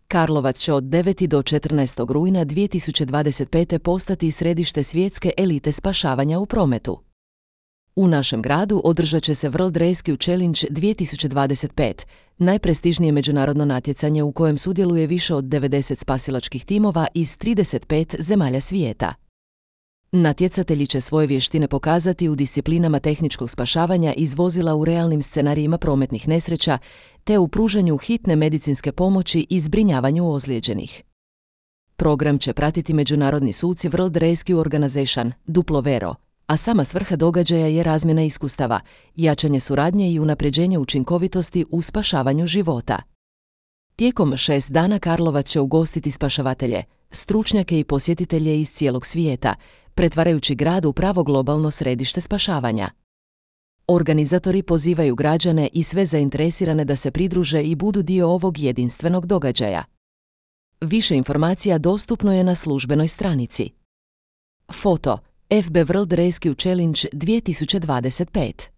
Karlovac će od 9. do 14. rujna 2025. postati središte svjetske elite spašavanja u prometu. U našem gradu održat će se World Rescue Challenge 2025, najprestižnije međunarodno natjecanje u kojem sudjeluje više od 90 spasilačkih timova iz 35 zemalja svijeta. Natjecatelji će svoje vještine pokazati u disciplinama tehničkog spašavanja iz vozila u realnim scenarijima prometnih nesreća te u pružanju hitne medicinske pomoći i zbrinjavanju ozlijeđenih. Program će pratiti međunarodni suci World Rescue Organization, WRO, a sama svrha događaja je razmjena iskustava, jačanje suradnje i unapređenje učinkovitosti u spašavanju života. Tijekom 6 dana Karlovac će ugostiti spašavatelje, stručnjake i posjetitelje iz cijelog svijeta, pretvarajući grad u pravo globalno središte spašavanja. Organizatori pozivaju građane i sve zainteresirane da se pridruže i budu dio ovog jedinstvenog događaja. Više informacija dostupno je na službenoj stranici. Foto: FB World Rescue Challenge 2025